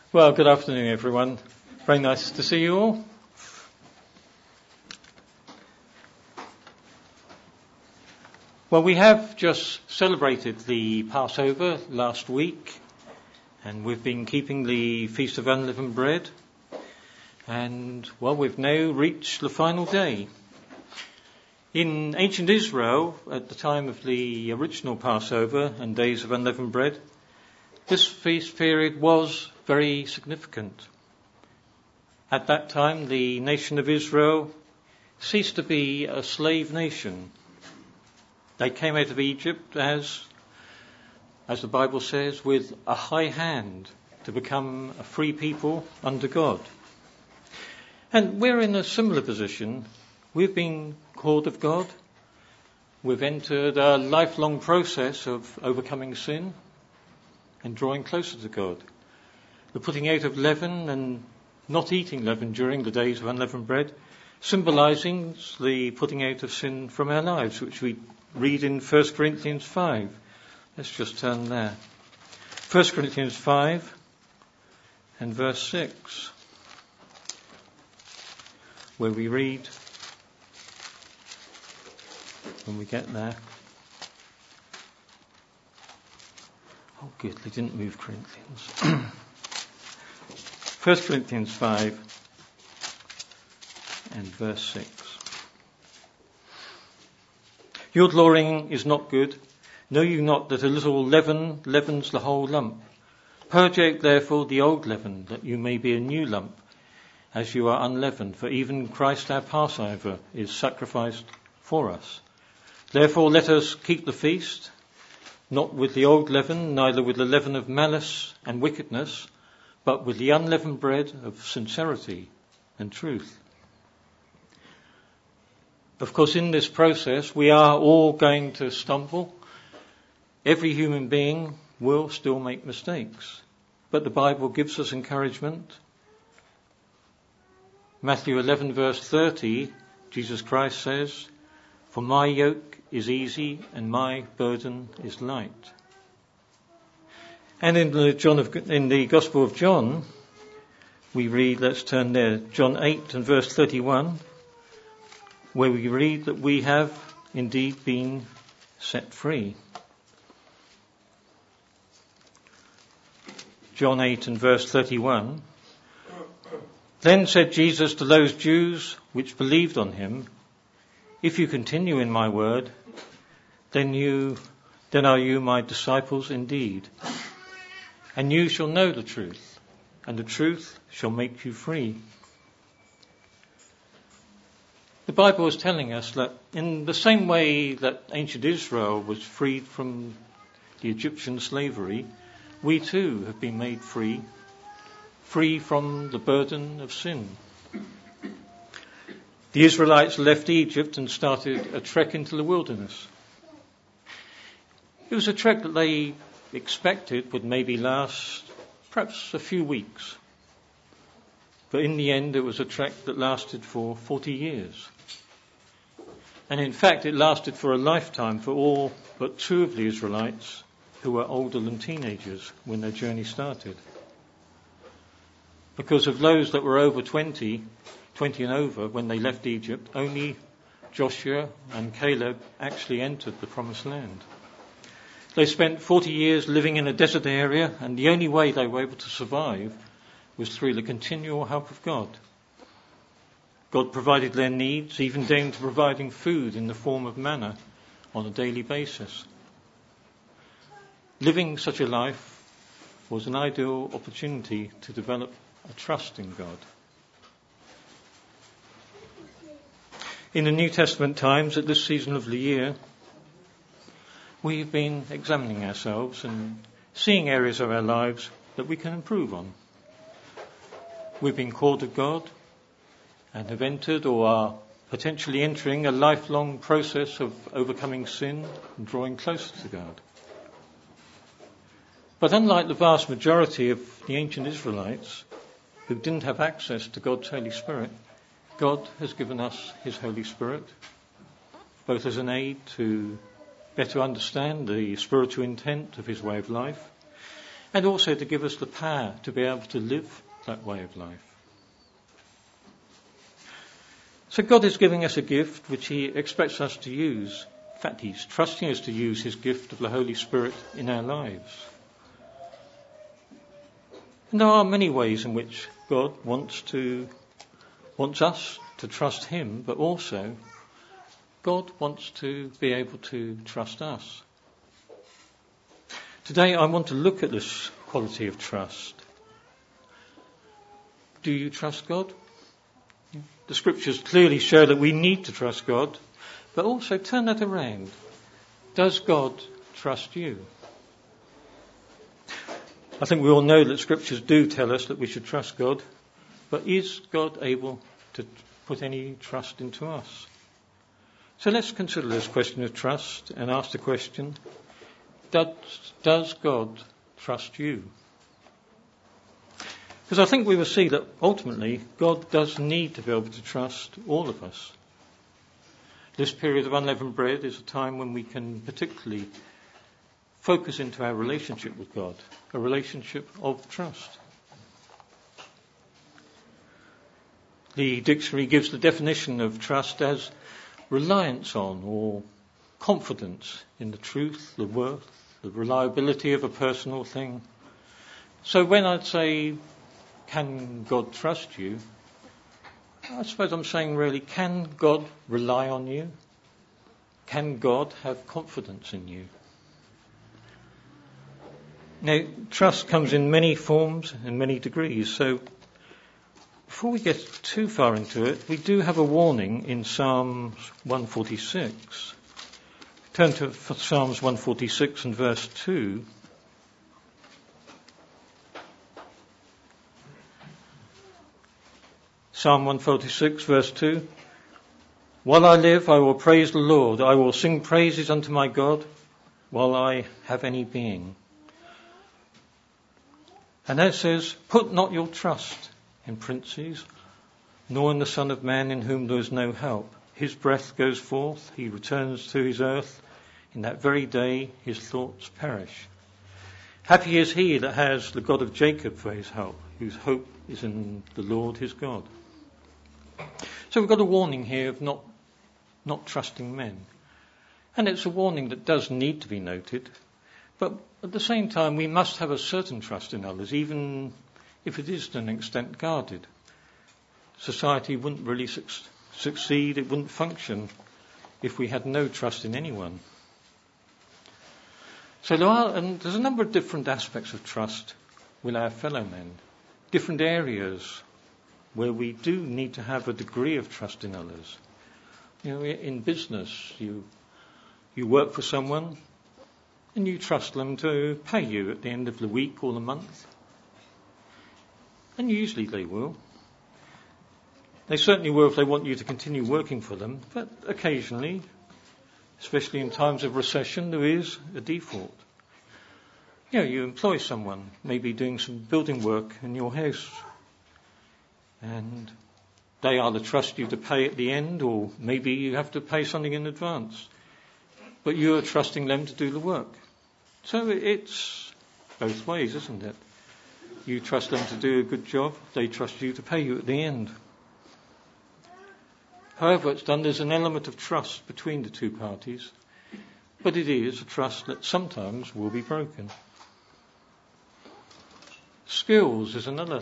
Well, good afternoon, everyone. Very nice to see you all. Well, we have just celebrated the Passover last week, and we've been keeping the Feast of Unleavened Bread. And, well, we've now reached the final day. In ancient Israel, at the time of the original Passover and Days of Unleavened Bread, this feast period was very significant. At that time, the nation of Israel ceased to be a slave nation. They came out of Egypt as the Bible says, with a high hand to become a free people under God. And we're in a similar position. We've been called of God. We've entered a lifelong process of overcoming sin and drawing closer to God. The putting out of leaven and not eating leaven during the days of unleavened bread, symbolizing the putting out of sin from our lives, which we read in 1 Corinthians 5. Let's just turn there. 1 Corinthians 5 and verse 6, where we read, when we get there. Oh, good, they didn't move Corinthians. 1 Corinthians 5 and verse 6. Your glorying is not good. Know you not that a little leaven leavens the whole lump? Purge out therefore the old leaven, that you may be a new lump, as you are unleavened. For even Christ our Passover is sacrificed for us. Therefore let us keep the feast, not with the old leaven, neither with the leaven of malice and wickedness, but with the unleavened bread of sincerity and truth. Of course, in this process, we are all going to stumble. Every human being will still make mistakes. But the Bible gives us encouragement. Matthew 11 verse 30, Jesus Christ says, "For my yoke is easy and my burden is light." And in the Gospel of John, we read, let's turn there, John 8 and verse 31, where we read that we have indeed been set free. John 8 and verse 31. Then said Jesus to those Jews which believed on him, "If you continue in my word, then are you my disciples indeed. And you shall know the truth, and the truth shall make you free." The Bible is telling us that in the same way that ancient Israel was freed from the Egyptian slavery, we too have been made free from the burden of sin. The Israelites left Egypt and started a trek into the wilderness. It was a trek that they expected would maybe last perhaps a few weeks. But in the end, it was a trek that lasted for 40 years. And in fact, it lasted for a lifetime for all but two of the Israelites who were older than teenagers when their journey started. Because of those that were over 20 and over when they left Egypt, only Joshua and Caleb actually entered the Promised Land. They spent 40 years living in a desert area, and the only way they were able to survive was through the continual help of God. God provided their needs, even down to providing food in the form of manna on a daily basis. Living such a life was an ideal opportunity to develop a trust in God. In the New Testament times, at this season of the year, we've been examining ourselves and seeing areas of our lives that we can improve on. We've been called of God and have entered or are potentially entering a lifelong process of overcoming sin and drawing closer to God. But unlike the vast majority of the ancient Israelites who didn't have access to God's Holy Spirit, God has given us his Holy Spirit, both as an aid to better understand the spiritual intent of his way of life, and also to give us the power to be able to live that way of life. So God is giving us a gift which he expects us to use. In fact, he's trusting us to use his gift of the Holy Spirit in our lives. And there are many ways in which God wants us to trust him, but also God wants to be able to trust us. Today I want to look at this quality of trust. Do you trust God? The scriptures clearly show that we need to trust God, but also turn that around. Does God trust you? I think we all know that scriptures do tell us that we should trust God, but is God able to put any trust into us? So let's consider this question of trust and ask the question, does God trust you? Because I think we will see that ultimately God does need to be able to trust all of us. This period of unleavened bread is a time when we can particularly focus into our relationship with God, a relationship of trust. The dictionary gives the definition of trust as reliance on or confidence in the truth, the worth, the reliability of a person or thing. So when I say, can God trust you? I suppose I'm saying really, can God rely on you? Can God have confidence in you? Now, trust comes in many forms and many degrees, so before we get too far into it, we do have a warning in Psalms 146. Turn to Psalms 146 and verse 2. Psalm 146 verse 2. While I live, I will praise the Lord. I will sing praises unto my God while I have any being. And then it says, put not your trust in princes, nor in the Son of Man in whom there is no help. His breath goes forth, he returns to his earth. In that very day his thoughts perish. Happy is he that has the God of Jacob for his help, whose hope is in the Lord his God. So we've got a warning here of not trusting men. And it's a warning that does need to be noted. But at the same time, we must have a certain trust in others, even if it is to an extent guarded. Society wouldn't really succeed, it wouldn't function if we had no trust in anyone. So there's a number of different aspects of trust with our fellow men, different areas where we do need to have a degree of trust in others. You know, in business, you work for someone and you trust them to pay you at the end of the week or the month. And usually they will. They certainly will if they want you to continue working for them, but occasionally, especially in times of recession, there is a default. You know, you employ someone, maybe doing some building work in your house, and they either trust you to pay at the end, or maybe you have to pay something in advance. But you're trusting them to do the work. So it's both ways, isn't it? You trust them to do a good job, they trust you to pay you at the end. However it's done, there's an element of trust between the two parties, but it is a trust that sometimes will be broken. Skills is another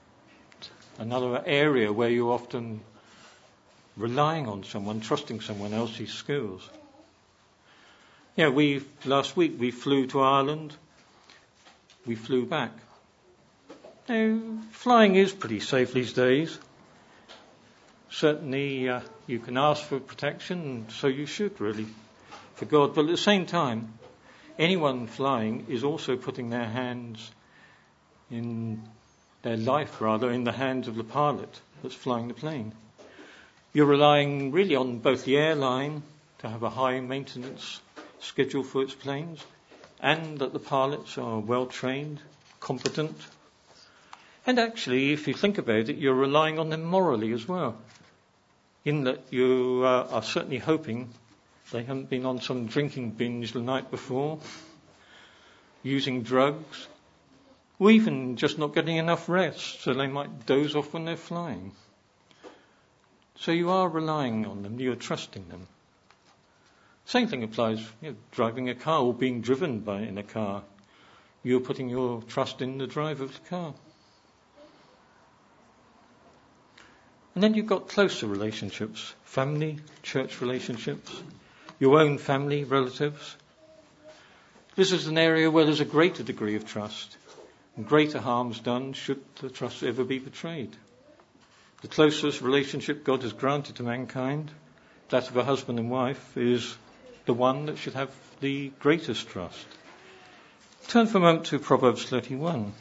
area where you're often relying on someone, trusting someone else's skills. Yeah, last week we flew to Ireland, we flew back. Now, flying is pretty safe these days. Certainly you can ask for protection, so you should really, for God. But at the same time, anyone flying is also putting their life in the hands of the pilot that's flying the plane. You're relying really on both the airline to have a high maintenance schedule for its planes, and that the pilots are well trained, competent. And actually, if you think about it, you're relying on them morally as well, in that you are certainly hoping they haven't been on some drinking binge the night before, using drugs, or even just not getting enough rest, so they might doze off when they're flying. So you are relying on them, you're trusting them. Same thing applies, driving a car or being driven in a car. You're putting your trust in the driver of the car. And then you've got closer relationships, family, church relationships, your own family, relatives. This is an area where there's a greater degree of trust, and greater harm's done should the trust ever be betrayed. The closest relationship God has granted to mankind, that of a husband and wife, is the one that should have the greatest trust. Turn for a moment to Proverbs 31.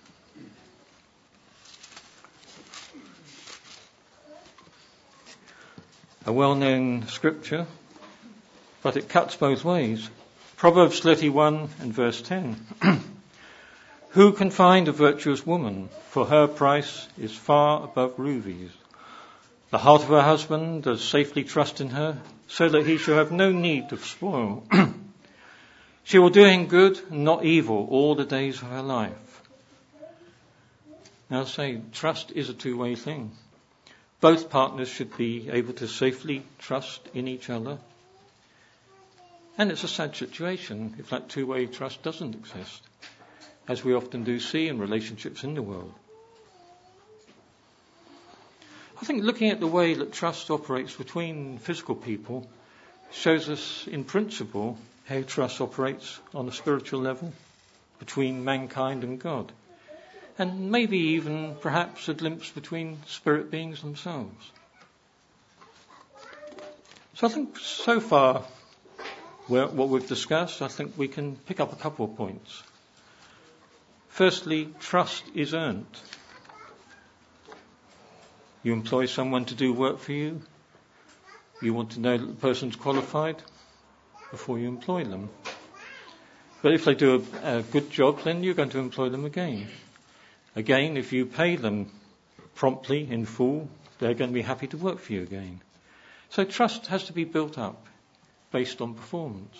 A well-known scripture, but it cuts both ways. Proverbs 31 and verse 10. Who can find a virtuous woman? For her price is far above rubies. The heart of her husband does safely trust in her, so that he shall have no need of spoil. She will do him good and not evil all the days of her life. Now I say, trust is a two-way thing. Both partners should be able to safely trust in each other. And it's a sad situation if that two-way trust doesn't exist, as we often do see in relationships in the world. I think looking at the way that trust operates between physical people shows us in principle how trust operates on a spiritual level between mankind and God. And maybe even perhaps a glimpse between spirit beings themselves. So I think so far what we've discussed, I think we can pick up a couple of points. Firstly, trust is earned. You employ someone to do work for you. You want to know that the person's qualified before you employ them. But if they do a good job, then you're going to employ them again. Again, if you pay them promptly, in full, they're going to be happy to work for you again. So trust has to be built up based on performance.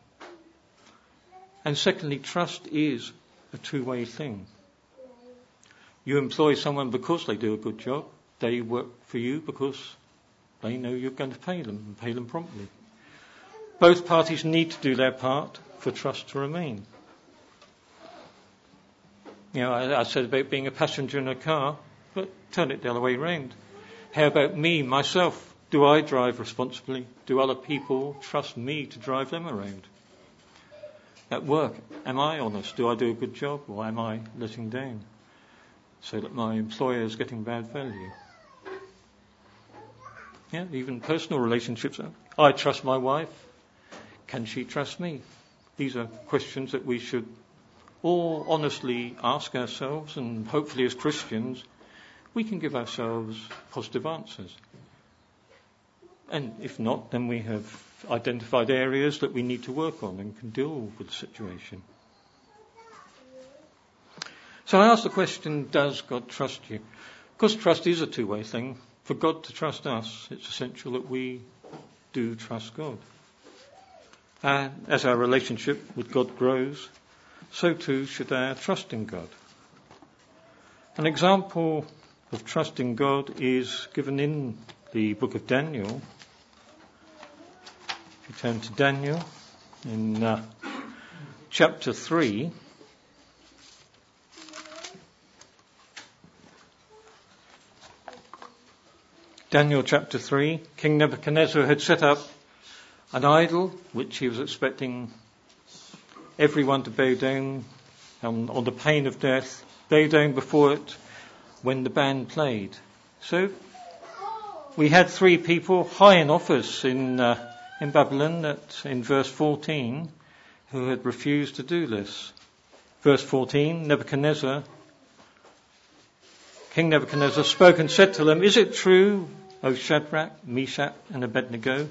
And secondly, trust is a two-way thing. You employ someone because they do a good job. They work for you because they know you're going to pay them and pay them promptly. Both parties need to do their part for trust to remain. I said about being a passenger in a car, but turn it the other way round. How about me, myself? Do I drive responsibly? Do other people trust me to drive them around? At work, am I honest? Do I do a good job, or am I letting down so that my employer is getting bad value? Even personal relationships. I trust my wife. Can she trust me? These are questions that we should all honestly ask ourselves, and hopefully as Christians we can give ourselves positive answers. And if not, then we have identified areas that we need to work on and can deal with the situation. So I ask the question, does God trust you? Because trust is a two-way thing. For God to trust us, it's essential that we do trust God. And as our relationship with God grows, so too should our trust in God. An example of trust in God is given in the book of Daniel. If you turn to Daniel in chapter 3. Daniel chapter 3, King Nebuchadnezzar had set up an idol which he was expecting everyone to bow down on the pain of death, bow down before it when the band played. So we had 3 people high in office in Babylon in verse 14 who had refused to do this. Verse 14, King Nebuchadnezzar spoke and said to them, "Is it true, O Shadrach, Meshach and Abednego,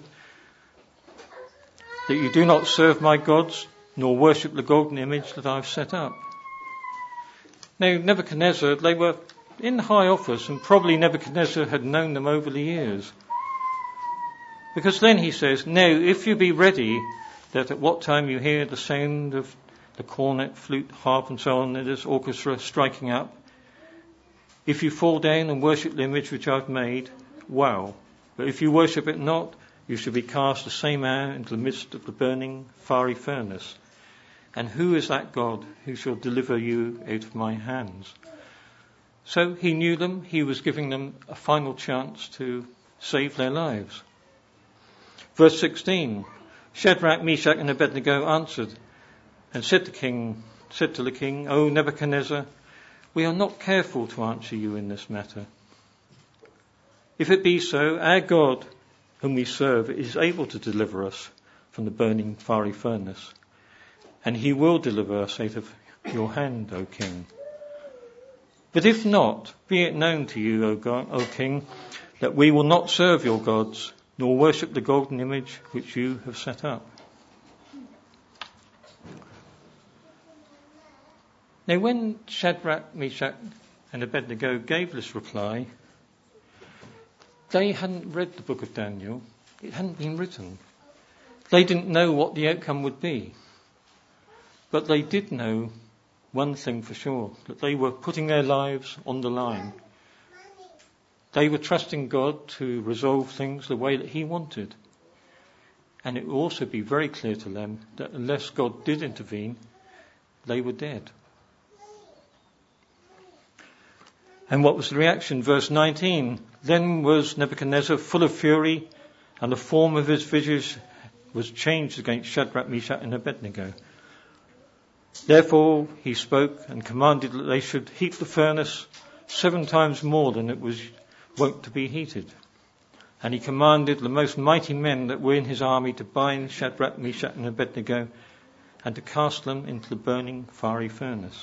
that you do not serve my gods, nor worship the golden image that I've set up?" Now, Nebuchadnezzar, they were in high office, and probably Nebuchadnezzar had known them over the years. Because then he says, "Now, if you be ready, that at what time you hear the sound of the cornet, flute, harp and so on, and this orchestra striking up. If you fall down and worship the image which I've made, well. But if you worship it not, you shall be cast the same hour into the midst of the burning, fiery furnace. And who is that God who shall deliver you out of my hands? So he knew them. He was giving them a final chance to save their lives. Verse 16, Shadrach, Meshach and Abednego answered and said to the king, O Nebuchadnezzar, we are not careful to answer you in this matter. If it be so, our God, whom we serve, is able to deliver us from the burning fiery furnace, and he will deliver us out of your hand, O king. But if not, be it known to you, O king, that we will not serve your gods, nor worship the golden image which you have set up. Now, when Shadrach, Meshach and Abednego gave this reply, they hadn't read the book of Daniel. It hadn't been written. They didn't know what the outcome would be. But they did know one thing for sure, that they were putting their lives on the line. They were trusting God to resolve things the way that he wanted. And it would also be very clear to them that unless God did intervene, they were dead. And what was the reaction? Verse 19, then was Nebuchadnezzar full of fury, and the form of his visage was changed against Shadrach, Meshach and Abednego. Therefore he spoke and commanded that they should heat the furnace 7 times more than it was wont to be heated. And he commanded the most mighty men that were in his army to bind Shadrach, Meshach and Abednego and to cast them into the burning fiery furnace.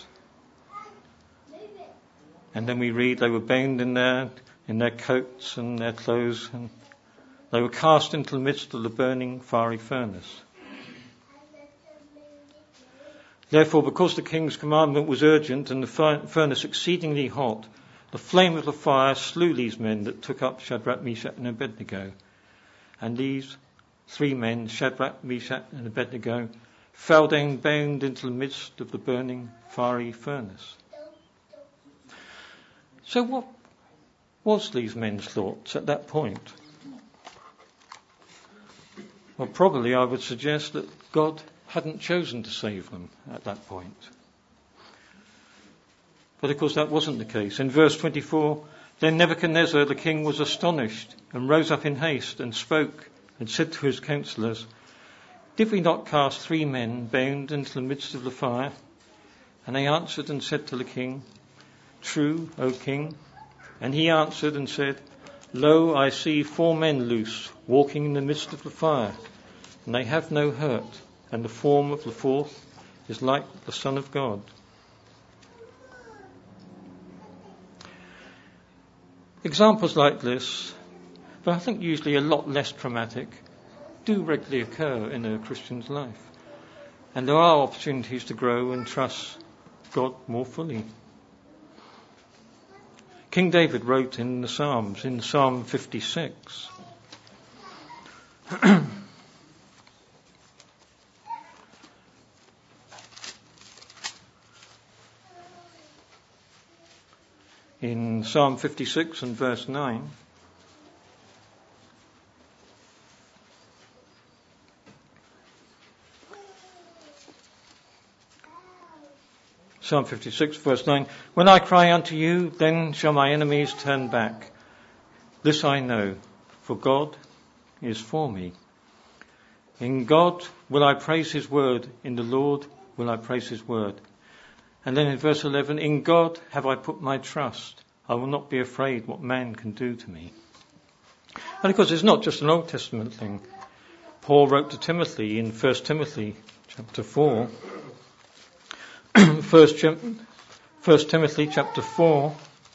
And then we read they were bound in their coats and their clothes, and they were cast into the midst of the burning fiery furnace. Therefore, because the king's commandment was urgent and the furnace exceedingly hot, the flame of the fire slew these men that took up Shadrach, Meshach and Abednego. And these 3 men, Shadrach, Meshach and Abednego, fell down bound into the midst of the burning fiery furnace. So what was these men's thoughts at that point? Well, probably I would suggest that God hadn't chosen to save them at that point. But of course that wasn't the case. In verse 24, then Nebuchadnezzar the king was astonished and rose up in haste and spoke and said to his counselors, did we not cast 3 men bound into the midst of the fire? And they answered and said to the king, true, O king. And he answered and said, lo, I see 4 men loose, walking in the midst of the fire, and they have no hurt, and the form of the 4th is like the Son of God. Examples like this, but I think usually a lot less traumatic, do regularly occur in a Christian's life. And there are opportunities to grow and trust God more fully. King David wrote in the Psalms, in Psalm 56, in Psalm 56 and verse 9, Psalm 56 verse 9, when I cry unto you, then shall my enemies turn back. This I know, for God is for me. In God will I praise his word, in the Lord will I praise his word. And then in verse 11, in God have I put my trust. I will not be afraid what man can do to me. And of course it's not just an Old Testament thing. Paul wrote to Timothy in 1 Timothy chapter 4. 1 Timothy chapter 4.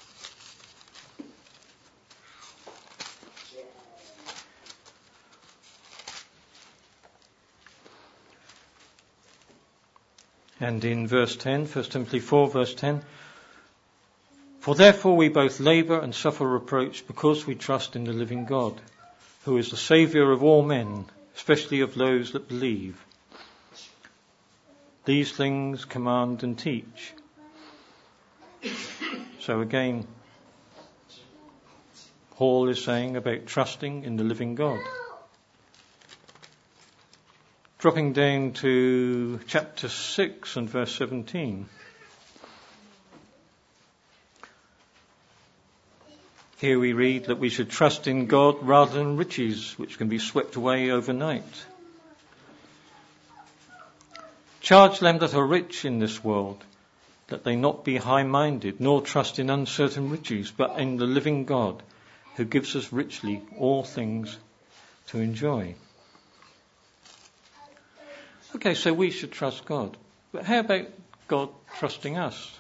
And in verse 10, 1 Timothy 4 verse 10, for therefore we both labour and suffer reproach because we trust in the living God, who is the Saviour of all men, especially of those that believe. These things command and teach. So again, Paul is saying about trusting in the living God. Dropping down to chapter 6 and verse 17. Here we read that we should trust in God rather than riches, which can be swept away overnight. Charge them that are rich in this world, that they not be high-minded, nor trust in uncertain riches, but in the living God, who gives us richly all things to enjoy. Okay, so we should trust God. But how about God trusting us?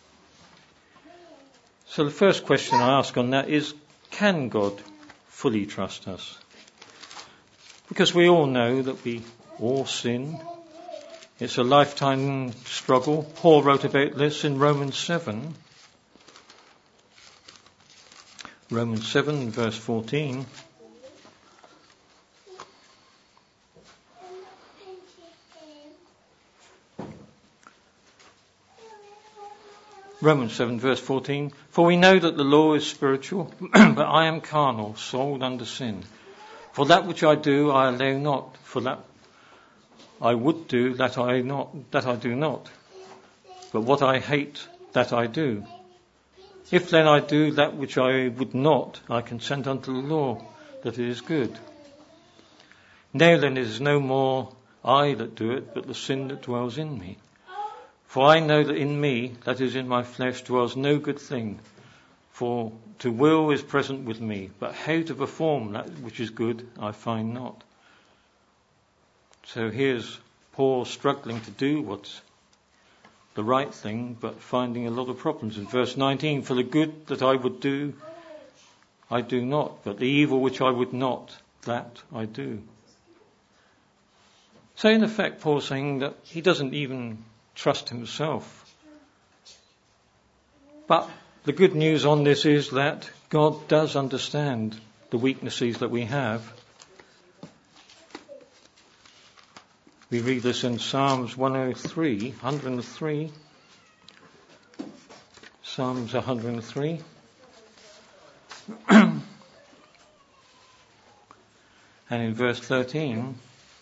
So the first question I ask on that is, can God fully trust us? Because we all know that we all sin. It's a lifetime struggle. Paul wrote about this in Romans 7. Romans 7, verse 14. Romans 7, verse 14. For we know that the law is spiritual, but I am carnal, sold under sin. For that which I do, I allow not. For that I would do, that I do not. But what I hate, that I do. If then I do that which I would not, I consent unto the law, that it is good. Now then it is no more I that do it, but the sin that dwells in me. For I know that in me, that is in my flesh, dwells no good thing. For to will is present with me, but how to perform that which is good I find not. So here's Paul struggling to do what's the right thing, but finding a lot of problems. In verse 19, for the good that I would do, I do not, but the evil which I would not, that I do. So in effect, Paul's saying that he doesn't even trust himself. But the good news on this is that God does understand the weaknesses that we have. We read this in Psalms 103. Psalms 103. And in verse 13,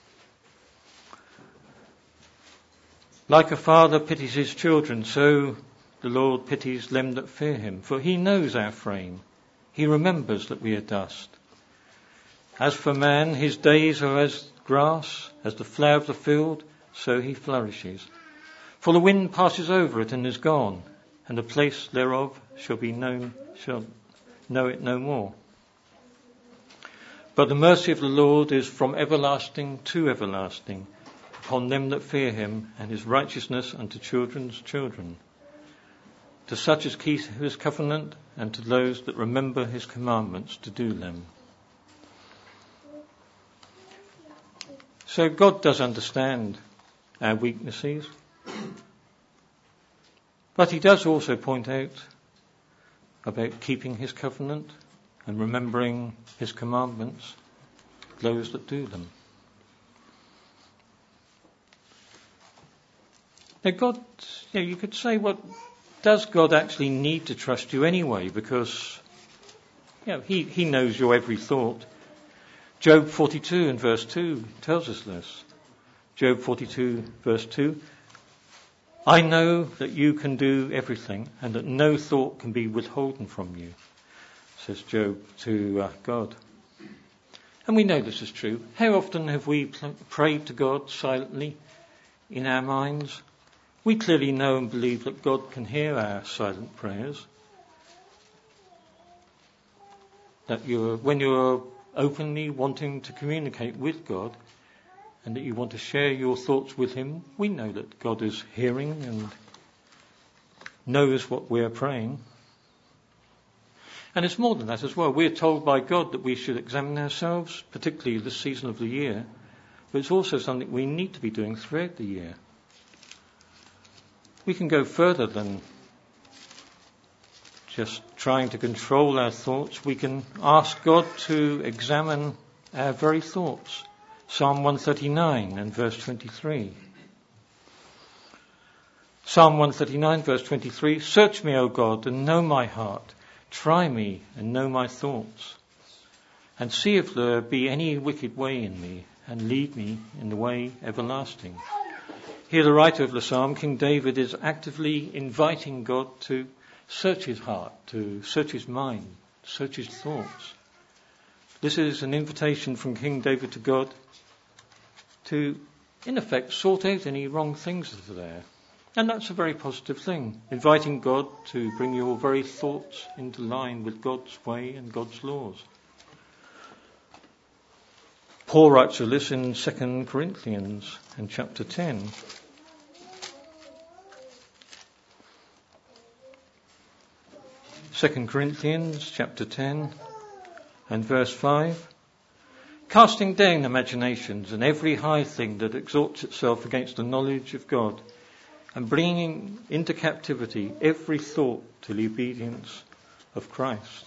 like a father pities his children, so the Lord pities them that fear him. For he knows our frame. He remembers that we are dust. As for man, his days are as grass, as the flower of the field, so he flourishes. For the wind passes over it and is gone, and the place thereof shall know it no more. But the mercy of the Lord is from everlasting to everlasting, upon them that fear him, and his righteousness unto children's children, to such as keep his covenant, and to those that remember his commandments to do them. So God does understand our weaknesses, but he does also point out about keeping his covenant and remembering his commandments, those that do them. Now God, you could say, what does God actually need to trust you anyway? Because he knows your every thought. Job 42 and verse 2 tells us this. Job 42 verse 2. I know that you can do everything and that no thought can be withholden from you, says Job to God. And we know this is true. How often have we prayed to God silently in our minds? We clearly know and believe that God can hear our silent prayers. That when you're openly wanting to communicate with God and that you want to share your thoughts with him, we know that God is hearing and knows what we're praying. And it's more than that as well. We're told by God that we should examine ourselves, particularly this season of the year, but it's also something we need to be doing throughout the year. We can go further than just trying to control our thoughts. We can ask God to examine our very thoughts. Psalm 139 and verse 23. Psalm 139 verse 23, search me, O God, and know my heart. Try me and know my thoughts. And see if there be any wicked way in me, and lead me in the way everlasting. Here the writer of the psalm, King David, is actively inviting God to search his heart, to search his mind, search his thoughts. This is an invitation from King David to God to, in effect, sort out any wrong things that are there. And that's a very positive thing, inviting God to bring your very thoughts into line with God's way and God's laws. Paul writes of this in 2 Corinthians in chapter 10. Second Corinthians chapter 10 and verse 5. Casting down imaginations and every high thing that exalts itself against the knowledge of God, and bringing into captivity every thought to the obedience of Christ.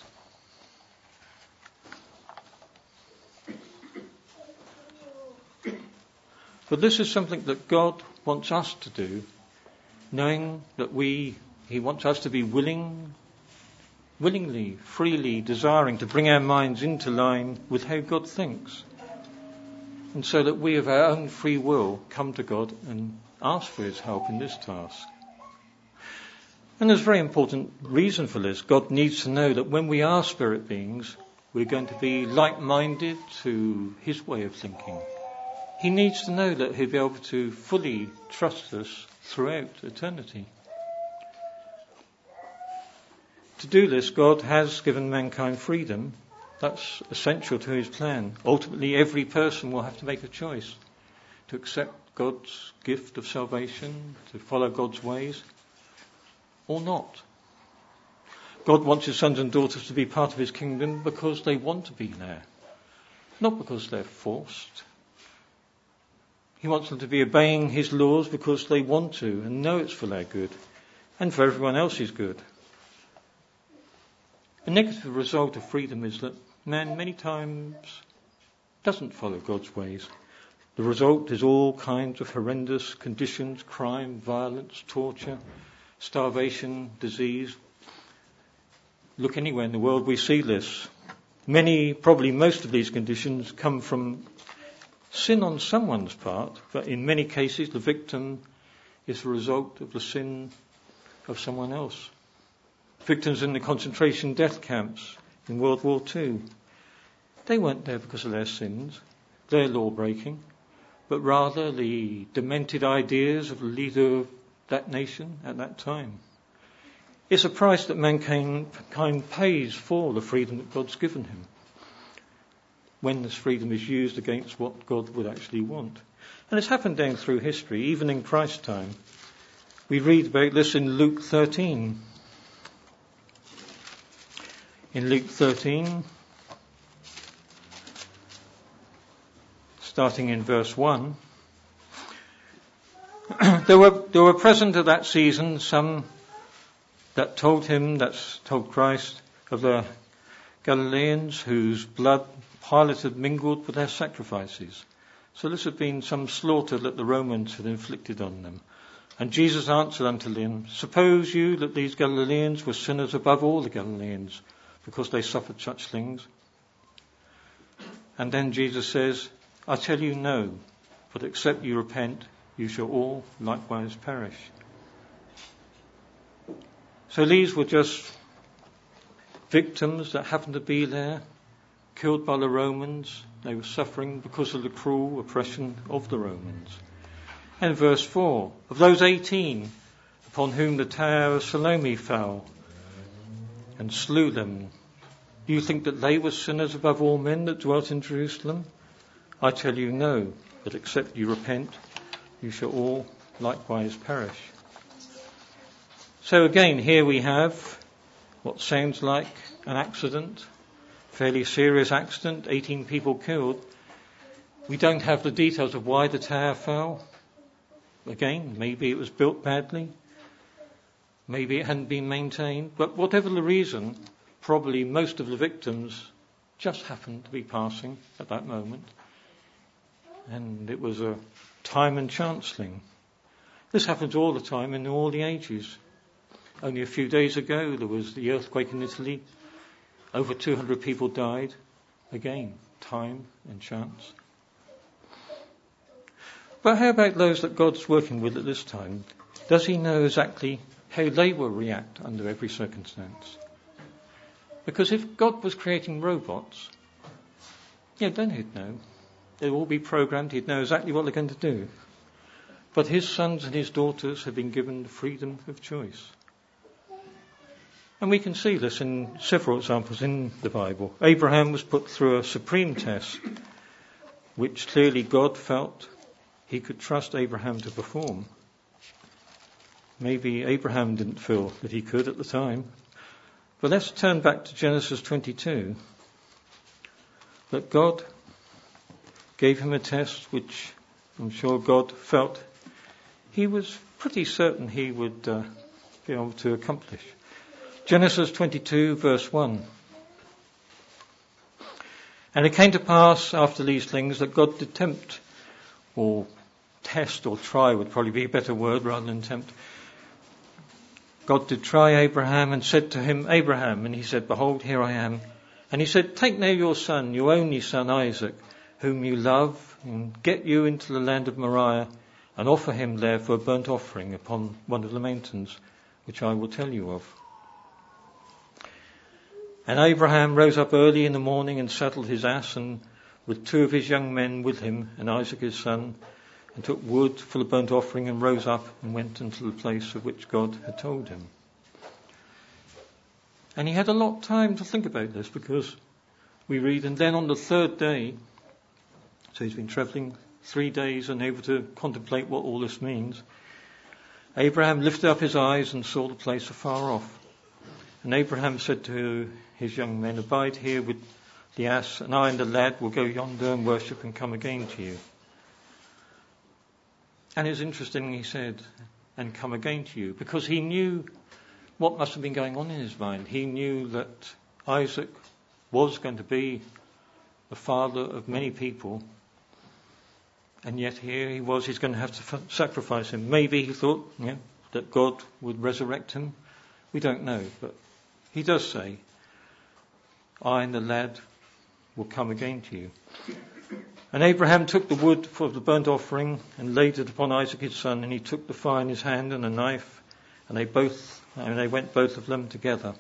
But this is something that God wants us to do, knowing that He wants us to be willingly, freely desiring to bring our minds into line with how God thinks. And so that we of our own free will come to God and ask for his help in this task. And there's a very important reason for this. God needs to know that when we are spirit beings, we're going to be like-minded to his way of thinking. He needs to know that he'll be able to fully trust us throughout eternity. To do this, God has given mankind freedom. That's essential to his plan. Ultimately, every person will have to make a choice to accept God's gift of salvation, to follow God's ways, or not. God wants his sons and daughters to be part of his kingdom because they want to be there, not because they're forced. He wants them to be obeying his laws because they want to and know it's for their good and for everyone else's good. A negative result of freedom is that man many times doesn't follow God's ways. The result is all kinds of horrendous conditions, crime, violence, torture, starvation, disease. Look anywhere in the world, we see this. Many, probably most of these conditions come from sin on someone's part, but in many cases the victim is the result of the sin of someone else. Victims in the concentration death camps in World War II, they weren't there because of their sins, their law breaking, but rather the demented ideas of the leader of that nation at that time. It's a price that mankind pays for the freedom that God's given him, when this freedom is used against what God would actually want. And it's happened down through history, even in Christ's time. We read about this in Luke 13. In Luke 13, starting in verse 1, there were present at that season some that told Christ of the Galileans whose blood Pilate had mingled with their sacrifices. So this had been some slaughter that the Romans had inflicted on them. And Jesus answered unto them, suppose you that these Galileans were sinners above all the Galileans, because they suffered such things? And then Jesus says, I tell you no, but except you repent, you shall all likewise perish. So these were just victims that happened to be there, killed by the Romans. They were suffering because of the cruel oppression of the Romans. And verse 4, of those 18 upon whom the tower of Siloam fell and slew them, do you think that they were sinners above all men that dwelt in Jerusalem? I tell you no, but except you repent, you shall all likewise perish. So again, here we have what sounds like an accident, fairly serious accident, 18 people killed. We don't have the details of why the tower fell. Again, maybe it was built badly, maybe it hadn't been maintained, but whatever the reason, probably most of the victims just happened to be passing at that moment. And it was a time and chance thing. This happens all the time in all the ages. Only a few days ago there was the earthquake in Italy. Over 200 people died. Again, time and chance. But how about those that God's working with at this time? Does he know exactly how they will react under every circumstance? Because if God was creating robots, then he'd know. They'll all be programmed. He'd know exactly what they're going to do. But his sons and his daughters have been given the freedom of choice. And we can see this in several examples in the Bible. Abraham was put through a supreme test, which clearly God felt he could trust Abraham to perform. Maybe Abraham didn't feel that he could at the time. But let's turn back to Genesis 22. That God gave him a test which I'm sure God felt he was pretty certain he would be able to accomplish. Genesis 22 verse 1. And it came to pass after these things that God did tempt, or test or try would probably be a better word rather than tempt. God did try Abraham and said to him, Abraham, and he said, Behold, here I am. And he said, Take now your son, your only son Isaac, whom you love, and get you into the land of Moriah, and offer him there for a burnt offering upon one of the mountains, which I will tell you of. And Abraham rose up early in the morning and saddled his ass, and with 2 of his young men with him, and Isaac his son, and took wood for the burnt offering, and rose up and went into the place of which God had told him. And he had a lot of time to think about this, because we read, and then on the 3rd day, so he's been travelling 3 days and able to contemplate what all this means, Abraham lifted up his eyes and saw the place afar off. And Abraham said to his young men, Abide here with the ass, and I and the lad will go yonder and worship and come again to you. And it's interesting, he said, and come again to you, because he knew what must have been going on in his mind. He knew that Isaac was going to be the father of many people, and yet here he was, he's going to have to sacrifice him. Maybe he thought that God would resurrect him. We don't know, but he does say, I and the lad will come again to you. And Abraham took the wood for the burnt offering and laid it upon Isaac his son, and he took the fire in his hand and a knife, and they went both of them together.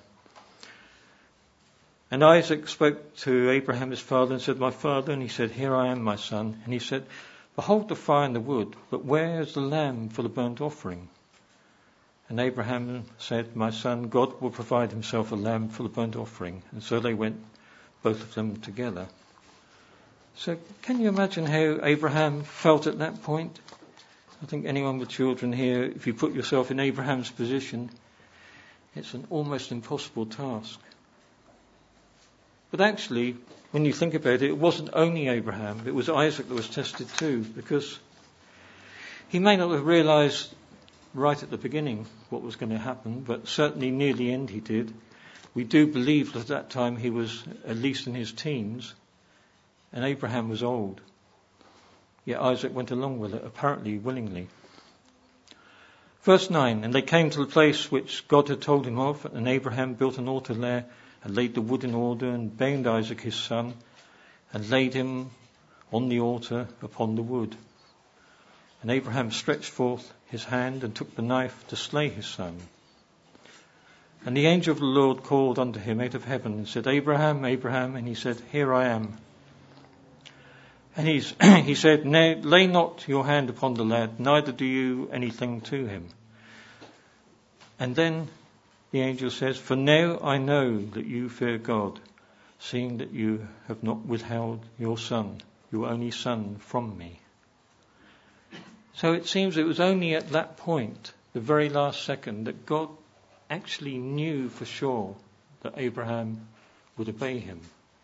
And Isaac spoke to Abraham his father and said, My father, and he said, Here I am, my son. And he said, Behold the fire and the wood, but where is the lamb for the burnt offering? And Abraham said, My son, God will provide himself a lamb for the burnt offering. And so they went both of them together. So can you imagine how Abraham felt at that point? I think anyone with children here, if you put yourself in Abraham's position, it's an almost impossible task. But actually, when you think about it, it wasn't only Abraham, it was Isaac that was tested too, because he may not have realised right at the beginning what was going to happen, but certainly near the end he did. We do believe that at that time he was at least in his teens, and Abraham was old. Yet Isaac went along with it, apparently willingly. Verse 9, And they came to the place which God had told him of, and Abraham built an altar there, and laid the wood in order, and bound Isaac his son, and laid him on the altar upon the wood. And Abraham stretched forth his hand, and took the knife to slay his son. And the angel of the Lord called unto him out of heaven, and said, Abraham, Abraham, and he said, Here I am. And he said, Nay, lay not your hand upon the lad, neither do you anything to him. And then the angel says, For now I know that you fear God, seeing that you have not withheld your son, your only son, from me. So it seems it was only at that point, the very last second, that God actually knew for sure that Abraham would obey him.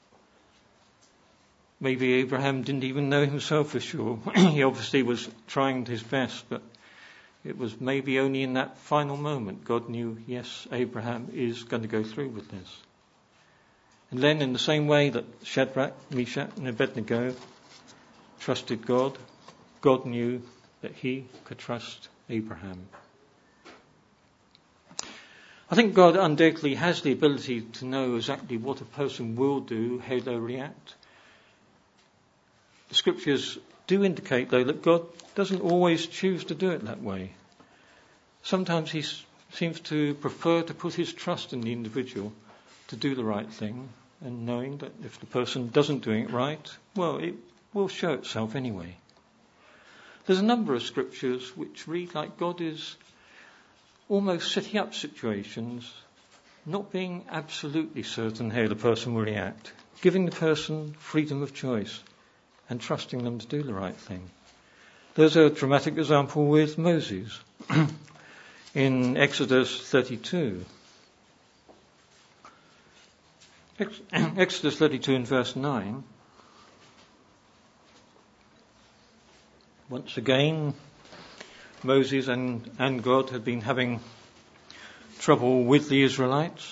Maybe Abraham didn't even know himself for sure. He obviously was trying his best, but it was maybe only in that final moment God knew, yes, Abraham is going to go through with this. And then in the same way that Shadrach, Meshach and Abednego trusted God, God knew that he could trust Abraham. I think God undoubtedly has the ability to know exactly what a person will do, how they'll react. The scriptures do indicate, though, that God doesn't always choose to do it that way. Sometimes he seems to prefer to put his trust in the individual to do the right thing, and knowing that if the person doesn't do it right, well, it will show itself anyway. There's a number of scriptures which read like God is almost setting up situations, not being absolutely certain how the person will react, giving the person freedom of choice and trusting them to do the right thing. There's a dramatic example with Moses in Exodus 32. Exodus 32 in verse 9. Once again, Moses and God had been having trouble with the Israelites.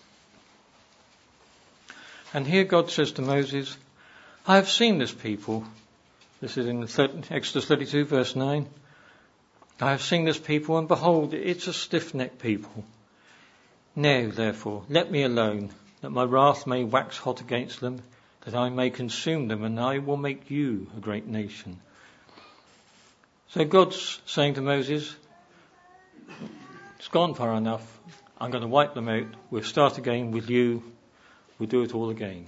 And here God says to Moses, I have seen this people. This is in Exodus 32 verse 9. I have seen this people, and behold, it's a stiff-necked people. Now, therefore, let me alone, that my wrath may wax hot against them, that I may consume them, and I will make you a great nation. So God's saying to Moses, it's gone far enough. I'm going to wipe them out. We'll start again with you. We'll do it all again.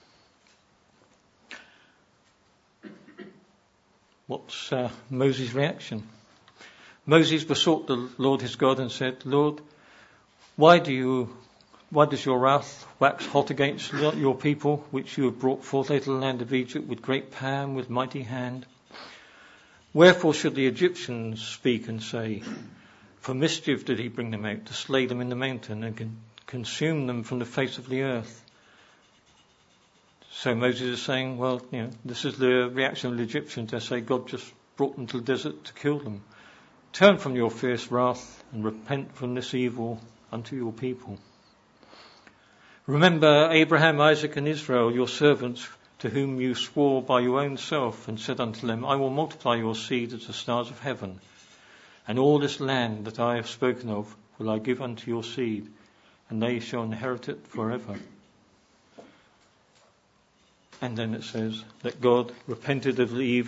What's Moses' reaction? Moses besought the Lord his God and said, Lord, why does your wrath wax hot against your people, which you have brought forth out of the land of Egypt with great power and with mighty hand? Wherefore should the Egyptians speak and say, for mischief did he bring them out, to slay them in the mountain and consume them from the face of the earth? So Moses is saying, well, this is the reaction of the Egyptians. They say God just brought them to the desert to kill them. Turn from your fierce wrath and repent from this evil unto your people. Remember Abraham, Isaac and Israel, your servants, to whom you swore by your own self, and said unto them, I will multiply your seed as the stars of heaven, and all this land that I have spoken of will I give unto your seed, and they shall inherit it forever. And then it says that God repented of the evil